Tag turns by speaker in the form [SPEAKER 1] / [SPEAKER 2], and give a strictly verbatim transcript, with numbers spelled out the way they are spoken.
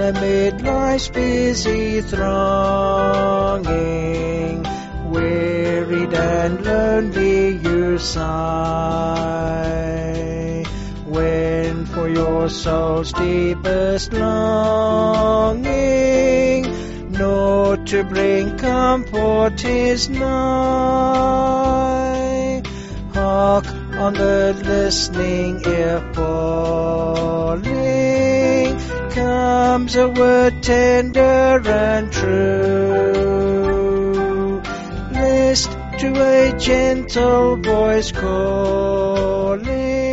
[SPEAKER 1] amid life's busy thronging, wearied and lonely you sigh, when for your soul's deepest longing, naught to bring comfort is nigh. Hark on the listening ear falling, comes a word tender and true. List to a gentle voice calling,